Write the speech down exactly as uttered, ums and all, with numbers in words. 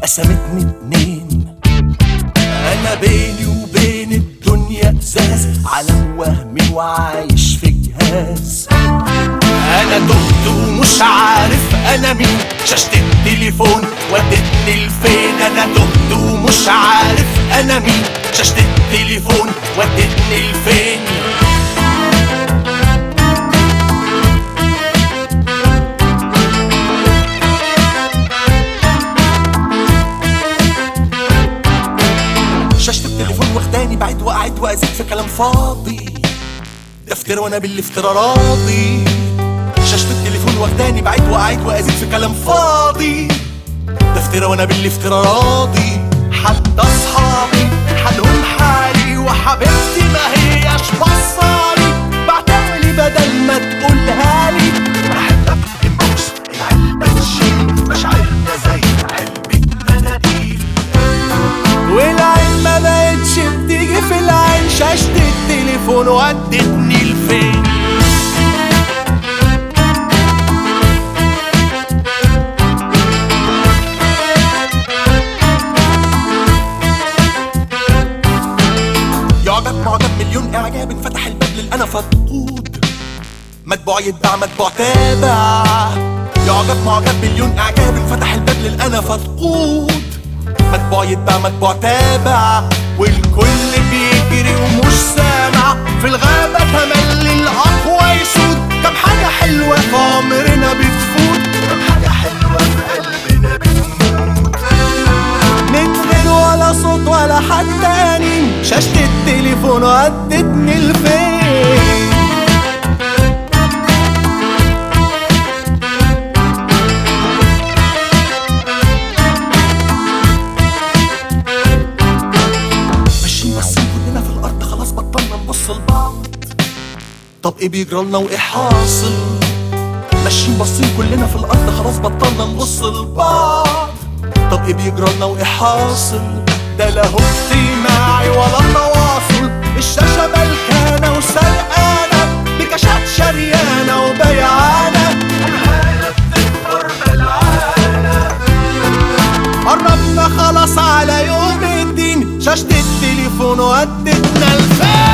قسمتني اتنين. انا بيني وبين الدنيا ازاز، عالم وهمي وعايش في جهاز. انا تهت ومش عارف انا مين، شاشة التليفون ودتني لفين. انا تهت ومش عارف انا مين، شاشة التليفون ودتني لفين. شاشة التليفون واخداني بعيد وقعد وازيد في كلام فاضي، دفتر وانا بالافتراء راضي. شاشة التليفون واخداني بعيد وقعد وازيد في كلام فاضي، دفتر وانا بالافتراء راضي. حتى اصحابي حالهم حالي، وحبيبتي ما هياش بصالي، بعتالي بدل ما تقولها لي. بحبك انبوكس العلبة تشيل، مشاعرنا زي علبة مناديل، والعين ما بقتش بتيجي في العين. شاشة التليفون ودتني لفين. يعجب معجب مليون اعجاب، فتح الباب للانا فقود، متبوع يتباع متبوع تابع. يعجب معجب مليون اعجاب، فتح الباب للانا فقود، متبوع يتباع متبوع تابع. والكل بيجري ومش سامع، في الغابة تملي الأقوى يسود. كم حاجة حلوة في عمرنا بتفوت، كم حاجة حلوة في قلبنا بتموت، من غير ولا صوت ولا حد تاني. شاشة التليفون ودتني لفين. طب ايه بيجرالنا وايه حاصل؟ ماشيين باصين كلنا في الارض، خلاص بطلنا نبص لبعض. طب ايه بيجرالنا وايه حاصل؟ ده لا هو اجتماعي ولا تواصل. الشاشة ملكانة وسرقانة، بكاشات شريانة وبيعانة، الحالة بتكبر بلعانة. قربنا خلاص على يوم الدين، شاشة التليفون ودتنا لفين.